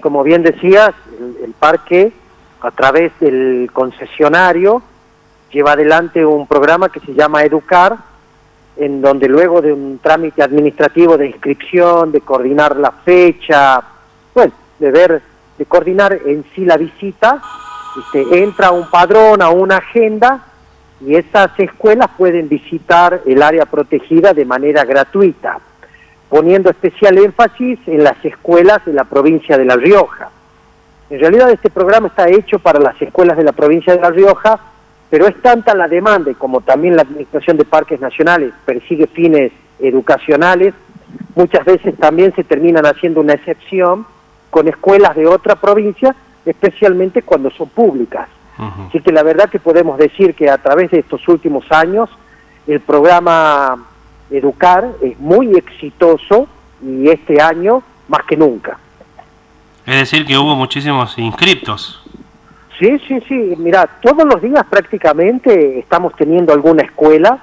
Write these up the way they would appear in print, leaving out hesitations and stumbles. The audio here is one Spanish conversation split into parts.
como bien decías, el parque, a través del concesionario, lleva adelante un programa que se llama Educar, en donde luego de un trámite administrativo de inscripción, de coordinar la fecha, bueno, de coordinar en sí la visita, entra un padrón a una agenda y esas escuelas pueden visitar el área protegida de manera gratuita, poniendo especial énfasis en las escuelas de la provincia de La Rioja. En realidad este programa está hecho para las escuelas de la provincia de La Rioja, pero es tanta la demanda, y como también la Administración de Parques Nacionales persigue fines educacionales, muchas veces también se terminan haciendo una excepción con escuelas de otra provincia, especialmente cuando son públicas. Uh-huh. Así que la verdad que podemos decir que a través de estos últimos años el programa Educar es muy exitoso, y este año más que nunca. Es decir, que hubo muchísimos inscriptos. Sí, mira, todos los días prácticamente estamos teniendo alguna escuela.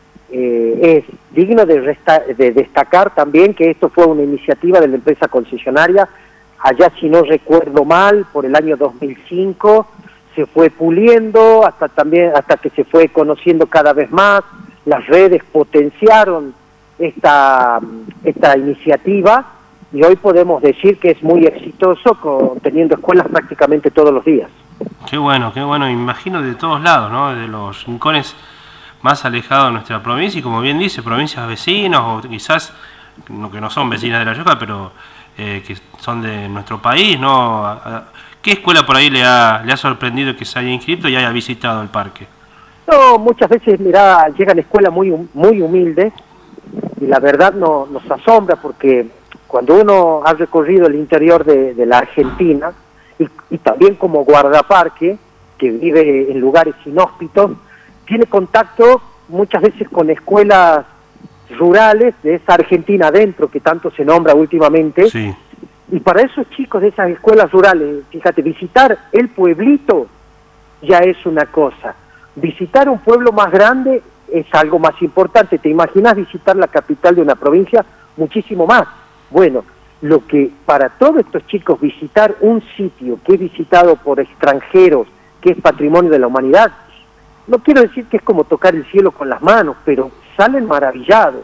Es digno de destacar también que esto fue una iniciativa de la empresa concesionaria, allá si no recuerdo mal, por el año 2005, se fue puliendo hasta que se fue conociendo cada vez más, las redes potenciaron esta iniciativa, y hoy podemos decir que es muy exitoso, teniendo escuelas prácticamente todos los días. Qué bueno, imagino de todos lados, ¿no? De los rincones más alejados de nuestra provincia, y como bien dice, provincias vecinas, o quizás que no son vecinas de La Rioja, pero que son de nuestro país, ¿no? ¿Qué escuela por ahí le ha sorprendido que se haya inscrito y haya visitado el parque? No, muchas veces, mirá, llegan escuelas muy humildes, y la verdad nos asombra, porque cuando uno ha recorrido el interior de la Argentina, y también como guardaparque, que vive en lugares inhóspitos, tiene contacto muchas veces con escuelas rurales de esa Argentina adentro que tanto se nombra últimamente. Sí. Y para esos chicos de esas escuelas rurales, fíjate, visitar el pueblito ya es una cosa. Visitar un pueblo más grande es algo más importante. ¿Te imaginas visitar la capital de una provincia? Muchísimo más. Bueno, lo que para todos estos chicos visitar un sitio que es visitado por extranjeros, que es patrimonio de la humanidad, no quiero decir que es como tocar el cielo con las manos, pero salen maravillados.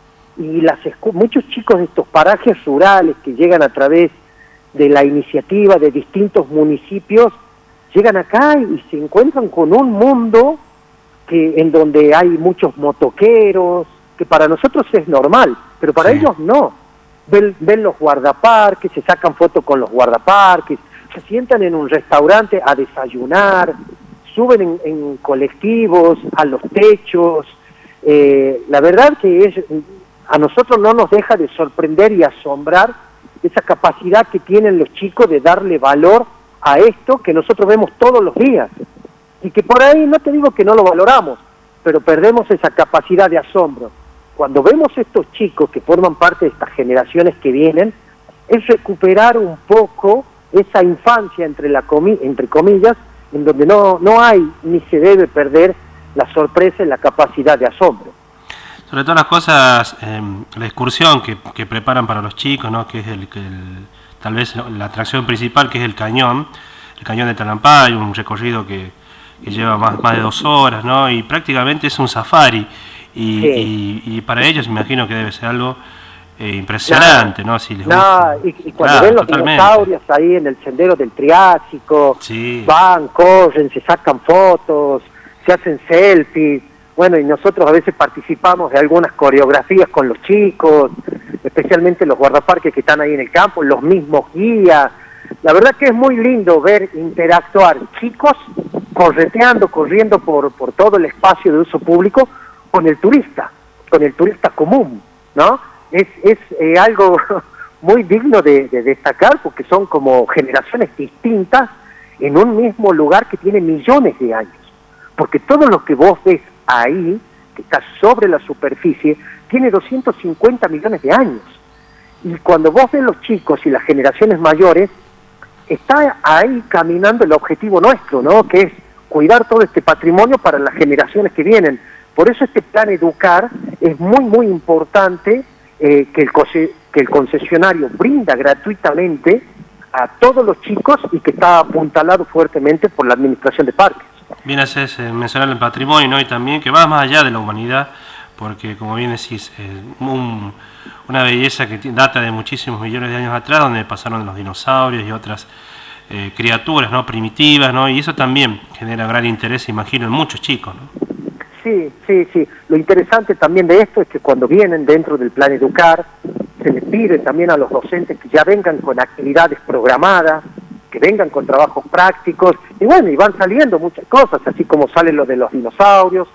Y muchos chicos de estos parajes rurales que llegan a través de la iniciativa de distintos municipios, llegan acá y se encuentran con un mundo en donde hay muchos motoqueros, que para nosotros es normal, pero para ellos no. Ven los guardaparques, se sacan fotos con los guardaparques, se sientan en un restaurante a desayunar, suben en colectivos a los techos. La verdad que a nosotros no nos deja de sorprender y asombrar esa capacidad que tienen los chicos de darle valor a esto que nosotros vemos todos los días, y que por ahí no te digo que no lo valoramos, pero perdemos esa capacidad de asombro. Cuando vemos estos chicos que forman parte de estas generaciones que vienen, es recuperar un poco esa infancia entre comillas, en donde no hay ni se debe perder la sorpresa y la capacidad de asombro. Sobre todas las cosas, la excursión que preparan para los chicos, ¿no? Que es tal vez la atracción principal, que es el cañón de Talampay, un recorrido que lleva más de 2 horas, ¿no? Y prácticamente es un safari. Y para ellos me imagino que debe ser algo impresionante, ¿no? Si les gusta. Y cuando ven los dinosaurios ahí en el sendero del Triásico, van, corren, se sacan fotos, se hacen selfies. Bueno, y nosotros a veces participamos de algunas coreografías con los chicos, especialmente los guardaparques que están ahí en el campo, los mismos guías. La verdad que es muy lindo ver interactuar chicos corriendo por todo el espacio de uso público con el turista común, ¿no? Es algo muy digno de destacar, porque son como generaciones distintas en un mismo lugar que tiene millones de años, porque todo lo que vos ves ahí, que está sobre la superficie, tiene 250 millones de años, y cuando vos ves los chicos y las generaciones mayores, está ahí caminando el objetivo nuestro, ¿no? Que es cuidar todo este patrimonio para las generaciones que vienen. Por eso este plan Educar es muy importante, que el concesionario brinda gratuitamente a todos los chicos y que está apuntalado fuertemente por la Administración de Parques. Bien haces mencionar el patrimonio, ¿no? Y también que va más allá de la humanidad, porque como bien decís, una belleza que data de muchísimos millones de años atrás, donde pasaron los dinosaurios y otras criaturas, ¿no? Primitivas, ¿no? Y eso también genera gran interés, imagino, en muchos chicos, ¿no? Sí. Lo interesante también de esto es que cuando vienen dentro del Plan Educar, se les pide también a los docentes que ya vengan con actividades programadas, que vengan con trabajos prácticos, y bueno, y van saliendo muchas cosas, así como sale lo de los dinosaurios,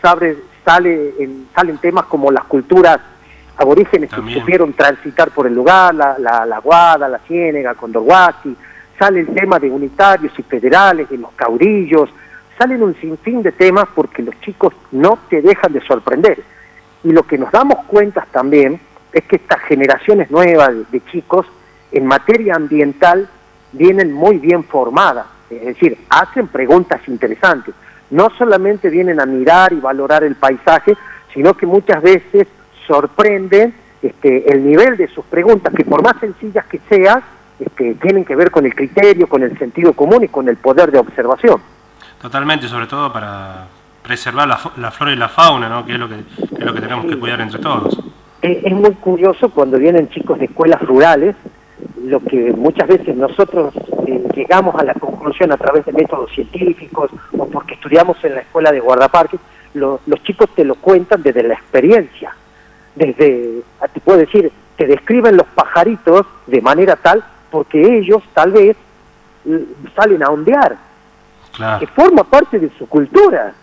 salen temas como las culturas aborígenes también, que supieron transitar por el lugar, la Guada, la Ciénega, Condorhuasi, sale el tema de unitarios y federales, de los caurillos, salen un sinfín de temas porque los chicos no te dejan de sorprender. Y lo que nos damos cuenta también es que estas generaciones nuevas de chicos en materia ambiental vienen muy bien formadas, es decir, hacen preguntas interesantes. No solamente vienen a mirar y valorar el paisaje, sino que muchas veces sorprenden el nivel de sus preguntas, que por más sencillas que sean, tienen que ver con el criterio, con el sentido común y con el poder de observación. Totalmente, sobre todo para preservar la flora y la fauna, ¿no? Que es lo que tenemos que cuidar entre todos. Es muy curioso cuando vienen chicos de escuelas rurales, lo que muchas veces nosotros llegamos a la conclusión a través de métodos científicos o porque estudiamos en la escuela de guardaparques, los chicos te lo cuentan desde la experiencia, te puedo decir, te describen los pajaritos de manera tal porque ellos tal vez salen a ondear, claro, que forma parte de su cultura.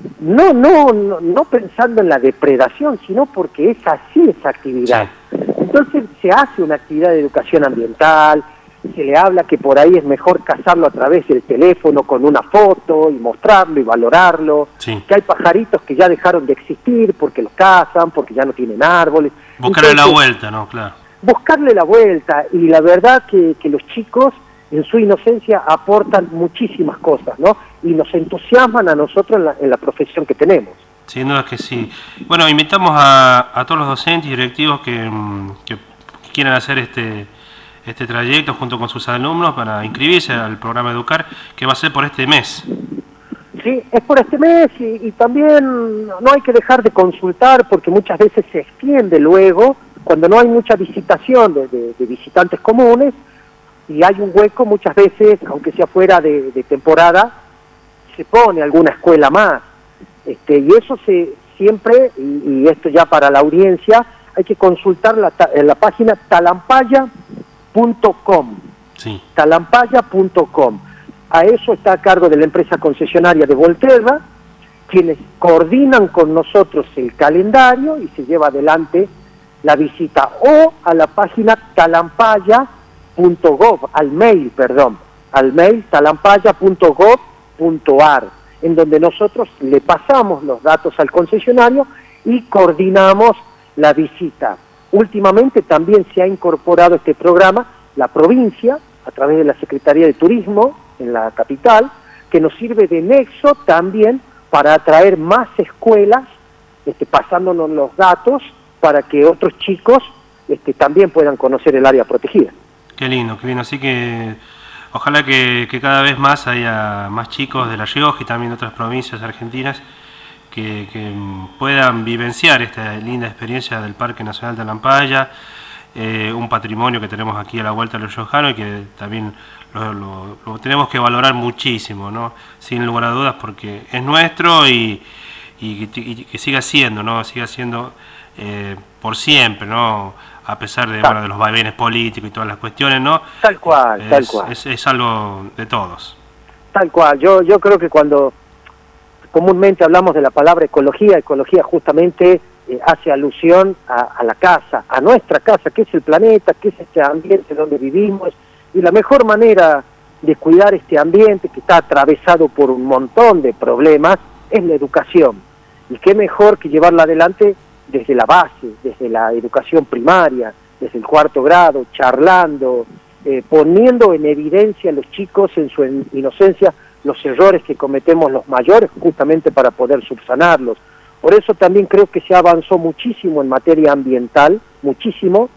No pensando en la depredación, sino porque es así esa actividad. Sí. Entonces se hace una actividad de educación ambiental, se le habla que por ahí es mejor cazarlo a través del teléfono con una foto y mostrarlo y valorarlo, sí, que hay pajaritos que ya dejaron de existir porque los cazan, porque ya no tienen árboles. Buscarle la vuelta, ¿no? Claro. Buscarle la vuelta, y la verdad que los chicos en su inocencia aportan muchísimas cosas, ¿no? Y nos entusiasman a nosotros en la profesión que tenemos. Sin duda que sí. Bueno, invitamos a todos los docentes y directivos que quieran hacer este trayecto junto con sus alumnos para inscribirse al programa Educar, que va a ser por este mes. Sí, es por este mes y también no hay que dejar de consultar porque muchas veces se extiende luego, cuando no hay mucha visitación de visitantes comunes, y hay un hueco muchas veces, aunque sea fuera de temporada, se pone alguna escuela más. Y eso siempre, y esto ya para la audiencia, hay que consultar la página talampaya.com. Sí. Talampaya.com. A eso está a cargo de la empresa concesionaria de Volterra, quienes coordinan con nosotros el calendario y se lleva adelante la visita, o a la página talampaya.gov, al mail talampaya.gov.ar, en donde nosotros le pasamos los datos al concesionario y coordinamos la visita. Últimamente también se ha incorporado este programa la provincia, a través de la Secretaría de Turismo en la capital, que nos sirve de nexo también para atraer más escuelas, pasándonos los datos para que otros chicos también puedan conocer el área protegida. Qué lindo, así que ojalá que cada vez más haya más chicos de La Rioja y también de otras provincias argentinas que puedan vivenciar esta linda experiencia del Parque Nacional Talampaya, un patrimonio que tenemos aquí a la vuelta de los riojanos y que también lo tenemos que valorar muchísimo, ¿no? Sin lugar a dudas, porque es nuestro y que siga siendo, ¿no? Siga siendo por siempre, ¿no? A pesar de, de los vaivenes políticos y todas las cuestiones, ¿no? Tal cual. Es algo de todos. Tal cual. Yo creo que cuando comúnmente hablamos de la palabra ecología justamente hace alusión a la casa, a nuestra casa, que es el planeta, que es este ambiente donde vivimos, y la mejor manera de cuidar este ambiente que está atravesado por un montón de problemas es la educación. Y qué mejor que llevarla adelante desde la base, desde la educación primaria, desde el 4º grado, charlando, poniendo en evidencia a los chicos en su inocencia los errores que cometemos los mayores, justamente para poder subsanarlos. Por eso también creo que se avanzó muchísimo en materia ambiental, muchísimo,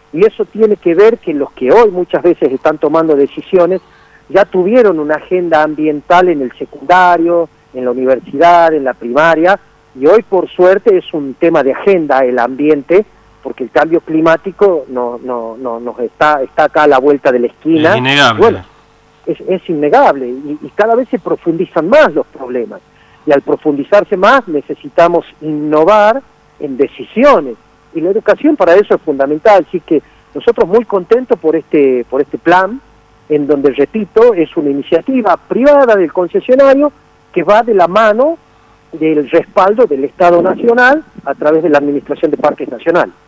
Y eso tiene que ver que los que hoy muchas veces están tomando decisiones ya tuvieron una agenda ambiental en el secundario, en la universidad, en la primaria, y hoy por suerte es un tema de agenda el ambiente, porque el cambio climático nos está acá a la vuelta de la esquina. Es innegable. Bueno, es innegable, y cada vez se profundizan más los problemas, y al profundizarse más necesitamos innovar en decisiones, y la educación para eso es fundamental. Así que nosotros muy contentos por este plan, en donde, repito, es una iniciativa privada del concesionario que va de la mano del respaldo del Estado Nacional a través de la Administración de Parques Nacionales.